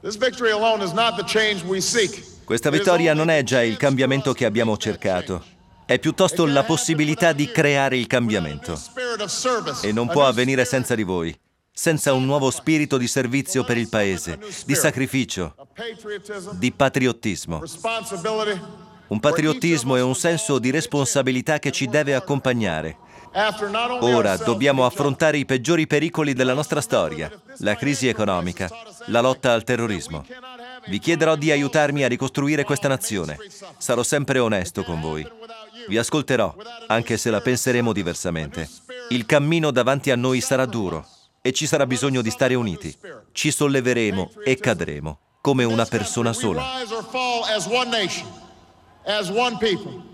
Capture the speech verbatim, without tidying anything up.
Questa vittoria non è già il cambiamento che abbiamo cercato. È piuttosto la possibilità di creare il cambiamento. E non può avvenire senza di voi, senza un nuovo spirito di servizio per il Paese, di sacrificio, di patriottismo. Un patriottismo e un senso di responsabilità che ci deve accompagnare. Ora dobbiamo affrontare i peggiori pericoli della nostra storia, la crisi economica, la lotta al terrorismo. Vi chiederò di aiutarmi a ricostruire questa nazione. Sarò sempre onesto con voi. Vi ascolterò, anche se la penseremo diversamente. Il cammino davanti a noi sarà duro e ci sarà bisogno di stare uniti. Ci solleveremo e cadremo come una persona sola. As one people.